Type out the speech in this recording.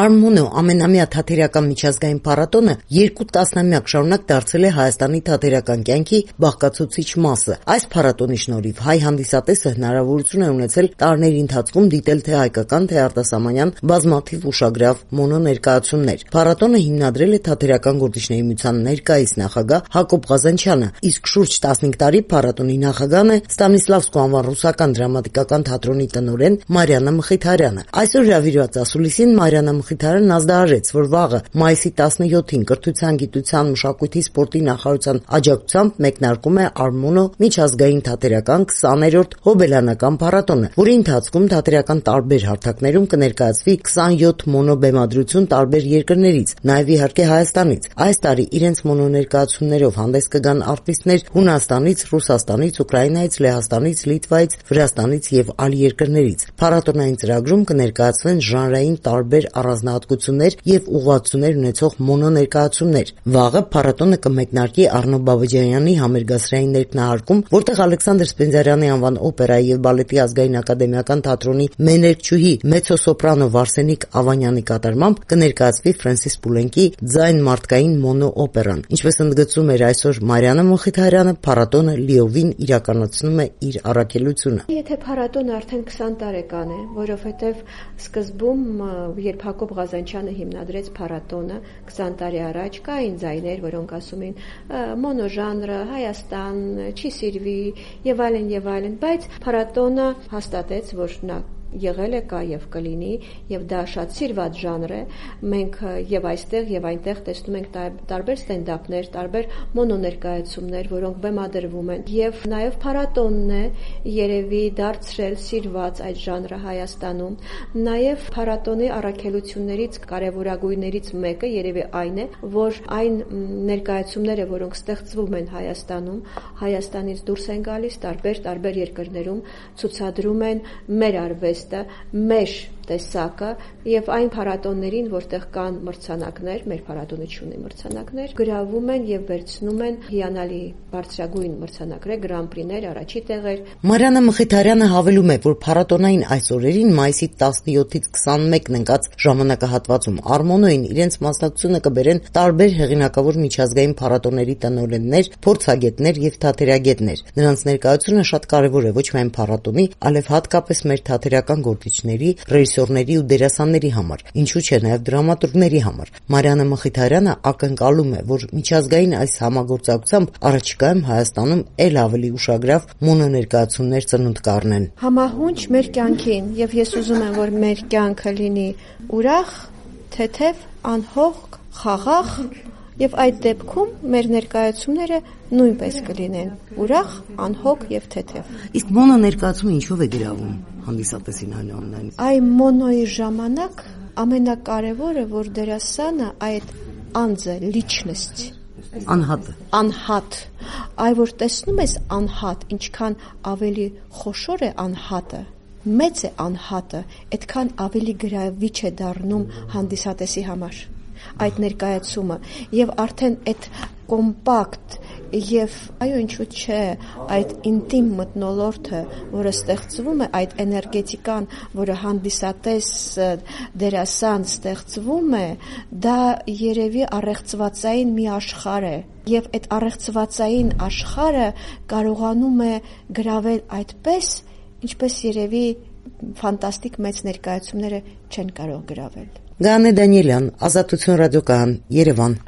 Արմոնո ամենամյա թատերական միջազգային փառատոնը 2 տասնամյակ շարունակ դարձել է Հայաստանի թատերական կյանքի բաղկացուցիչ մասը։ Այս փառատոնի շնորհիվ հայ հանդիսատեսը հնարավորություն է ունեցել տարիների ընթացքում դիտել թե հայկական, թե արտասահմանյան բազմաթիվ ուշագրավ մոնոներկայացումներ։ Փառատոնը հիմնադրել է Թատերական գործիչների միության ներկայիս նախագահ Հակոբ Ղազանչյանը, իսկ շուրջ 15 տարի փառատոնի նախագահն է Ստանիսլավսկու անվան ռուսական դրամատիկական թատրոնի տնօրեն Մարիաննա Մխիթարյանը։ Այսօր հրավիրված ասուլիսին Մարիաննա Մխիթարյանն ազդարարեց, որ վաղը մայիսի 17-ին Կրթության, գիտության, մշակույթի, սպորտի նախարարության աջակցությամբ մեկնարկում է Արմոնո միջազգային թատերական 20-րդ հոբելյանական փառատոնը, որի ընթացքում թատերական տարբեր հարթակներում կներկայացվի 27 մոնոբեմադրություն տարբեր երկրներից, նաև իհարկե Հայաստանից։ Այս տարի իրենց մոնոներկայացումներով հանդես կգան արտիստներ Հունաստանից, Ռուսաստանից, Ուկրաինայից, Լեհաստանից, Լիտվայից, Վրաստանից եւ այլ երկրներից։ Փառատոնային ծրագրում կներկայացվեն ժանրային տարբեր առանձնահատկություններ եւ ուղղվածություններ ունեցող մոնոներկայացումներ։ Վաղը փառատոնը կմեկնարկի Առնո Բաբաջանյանի համերգասրահի ներքնահարկում, որտեղ Ալեքսանդր Սպենդիարյանի անվան օպերայի եւ բալետի ազգային ակադեմիական թատրոնի մեներկչուհի մեծոսոպրանո Վարսենիկ Ավանյանի կատարմամբ կներկայացվի Ֆրանսիս Պուլենկի «Ձայն մարդկային» մոնո օպերան։ Ինչպես ընդգծում էր այսօր Մարիաննա Մխիթարյանը, փառատոնը լիովին իրականացնում է իր առաքելությունը։ Եթե փառատոնը արդեն 20 տարեկան է, որովհետև սկզբում, երբ Հակոբ Ղազանչյանը հիմնադրեց փառատոնը 20 տարի առաջ, կային ձայներ, որոնք ասում էին մոնոժանրը Հայաստան չի սիրվի եւ այլն, բայց փառատոնը հաստատեց, որ նա եղել է, կա եւ կլինի, եւ դա շատ սիրված ժանր է։ Մենք եւ այստեղ եւ այնտեղ տեսնում ենք տարբեր ստենդափներ, տարբեր մոնոներկայացումներ, որոնք բեմադրվում են, եւ նաեւ փառատոնն է երևի դարձրել սիրված այդ ժանրը Հայաստանում։ Նաեւ փառատոնի առաքելություններից կարևորագույններից մեկը երևի այն է, որ այն ներկայացումները, որոնք ստեղծվում են Հայաստանում, Հայաստանից դուրս են գալիս տարբեր երկրներում, ցուցադրում են մեր արվեստը, մեր տեսակը եւ այն փառատոններին, որտեղ կան մրցանակներ, մեր փառատոնը ունի մրցանակներ, գրավում են եւ վերցնում են հիանալի բարձրագույն մրցանակներ, գրանպրիներ, առաջի տեղեր։ Մարիաննա Մխիթարյանը հավելում է, որ փառատոնային այս օրերին մայիսի 17-ից 21-ն ընկած ժամանակահատվածում Արմոնոյին իրենց մասնակցությունը կբերեն տարբեր հեղինակավոր միջազգային փառատոների տնօրեններ, փորձագետներ եւ թատերագետներ։ Նրանց ներկայությունը շատ կարեւոր է ոչ միայն փառատոնի, այլև հատկապես մեր թատերական գործիչների, ռեժիսորների ու դերասանների համար, ինչու՞ չէ նաև դրամատուրգների համար։ Մարիաննա Մխիթարյանը ակնկալում է, որ միջազգային այս համագործակցությամբ առաջիկայում Հայաստանում ել ավելի ուշագրավ մոնոներկայացումներ ծնունդ կառնեն։ Համահունչ մեր կյանքին, եւ ես ուզում եմ, որ մեր կյանքը լինի ուրախ, թեթև, անհոգ, խաղաղ, եւ այդ դեպքում մեր ներկայացումները նույնպես կլինեն ուրախ, անհոգ եւ թեթև։ Իսկ մոնոներկայացումը ինչով է գրավում հանդիսատեսին այնուամենայնիվ։ Այ մոնոյի ժամանակ ամենակարևորը, որ դերասանը այդ անձը, լիչնեստ, անհատ, այ որ տեսնում ես անհատ, ինչքան ավելի խոշոր է անհատը, մեծ է անհատը, այդքան ավելի գրավիչ է դառնում հանդիսատեսի համար այդ ներկայացումը եւ արդեն այդ կոմպակտ եւ այո ինչու՞ չէ այդ ինտիմ մթնոլորտը, որը ստեղծվում է, այդ էներգետիկան, որը հանդիսատես դերասան ստեղծվում է, դա երևի առեղծվածային մի աշխարհ է եւ այդ առեղծվածային աշխարհը կարողանում է գրավել այդպես, ինչպես երևի ֆանտաստիկ մեծ ներկայացումները չեն կարող գրավել։ Գանե Դանիելյան, Ազատություն ռադիոկայան, Երևան։